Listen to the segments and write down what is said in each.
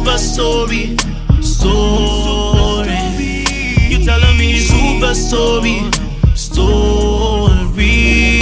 super story. Story. You telling me super story. Story.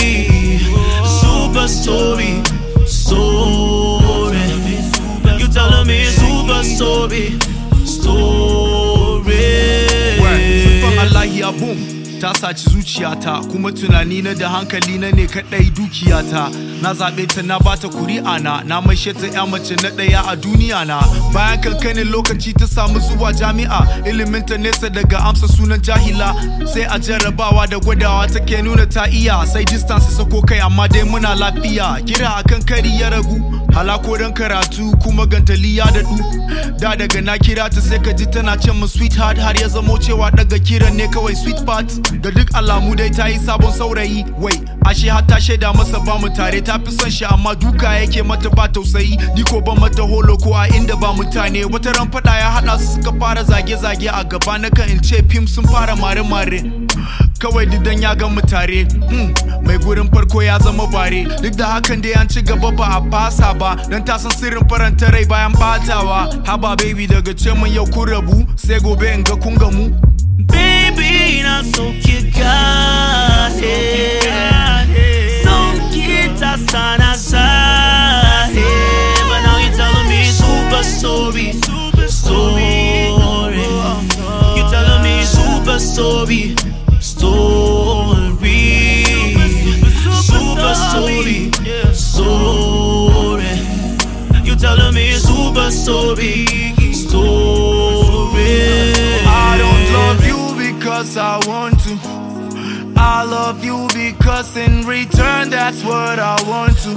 Super story. Story. You telling me super story. Story. Sufan Allah ya boom. Ta saci zuciyata kuma tunani na da hankali na ne kadai dukiyata. Na zabe ta na bata kuri'a na maishe ta ya mace na daya a duniya na. Bayan kankanin lokaci ta samu zuwa jami'a, ilimin ta nesa daga amsa sunan jahila. Sai a jarrabawa da gwadawa take nuna ta iya, sai distance sako kai amma dai muna lafiya. Kira akan kari ya ragu, halako dan karatu kuma gantali ya dadu. Da daga na kira ta sai ka ji tana ce min sweetheart, har ya zamo cewa daga kiran ne kawai sweet part. Da duk alamu dai ta yi sabon saurayi. Wai ashe har ta shaida masa ba mu tare, ta fi son shi amma duka yake mata ba tausayi. Ni ko ban mata holo ko a inda ba mutane. Wata ran fada ya hada su suka fara zage-zage a gaba na kan in ce fim sun fara mare-mare. Kawai didan ya gan mu tare, mai gurin farko ya zama bare. Duk da hakan dai an ci gaba ba a fasa ba, dan ta san sirrin faranta rai bayan batawa. Haba baby daga ce mun yau kun rabu, sai gobe in ga kun gamu. Baby, na so ki gane, son ki ta sana sahe. But now you telling me super story, story. You telling me super story, story, super story, story. You telling me super story, story. I don't love you because I want to. I love you because in return that's what I want to.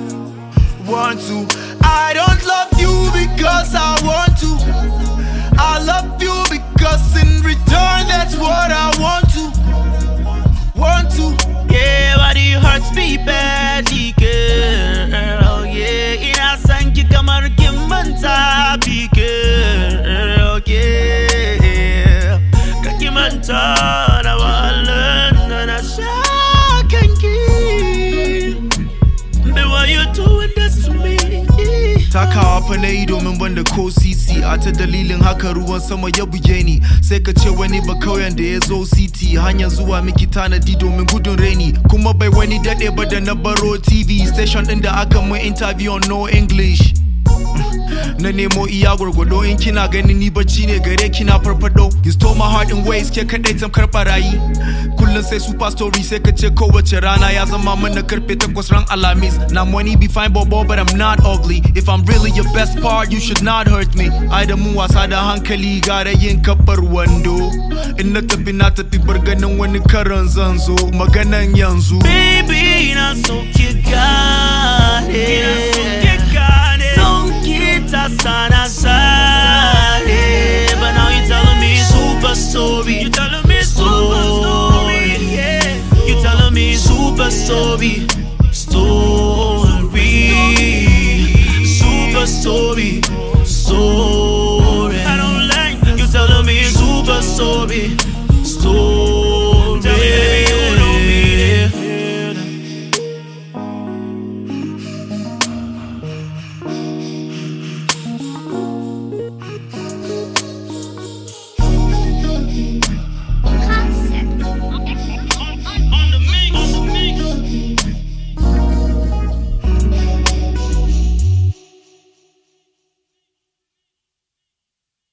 I don't love you because I want to. I love you because in return that's what I want to. Yeah, but it hurts me badly, girl. Yeah, ina san ki kamar kin manta bi, girl. Yeah, ka ki manta na wahalan da na sha kanki. But why you doing this to me? Takawa fa na yi domin banda ko sisi, a ta dalilin haka ruwan sama ya buge ni. Sai ka ce wani ba kauyen da ya zo city, hanyar zuwa miki tanadi domin gudun reni. Kuma bai wani daɗe ba da na baro TV station ɗin da aka mun interview on no English. Na nemo iya gwargwado, in kina ganin ni bacci ne gare kina farfado. You stole my heart in ways ke kadai tamkar barayi. Kullum sai super story sai ka ce kowace rana ya zama mana karfe 8 ran Alhamis. Na money be fine bobo but I'm not ugly. If I'm really your best part you should not hurt me. Ai da mun wasa da hankali gara yin kafar wando. In na tafi bar ganin wani karan zan zo maganan yanzu. Baby, na so ki gane.